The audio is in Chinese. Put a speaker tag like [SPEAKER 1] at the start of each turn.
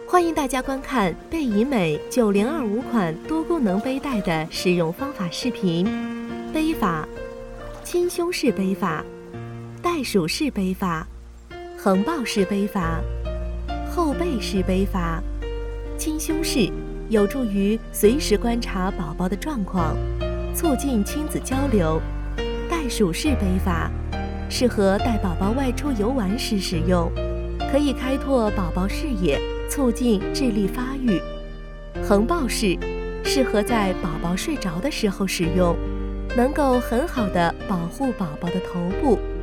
[SPEAKER 1] 欢迎大家观看贝以美9025款多功能背带的使用方法视频。背法：亲胸式背法、袋鼠式背法、横抱式背法、后背式背法。亲胸式有助于随时观察宝宝的状况，促进亲子交流。袋鼠式背法适合带宝宝外出游玩时使用，可以开拓宝宝视野，促进智力发育。横抱式适合在宝宝睡着的时候使用，能够很好地保护宝宝的头部。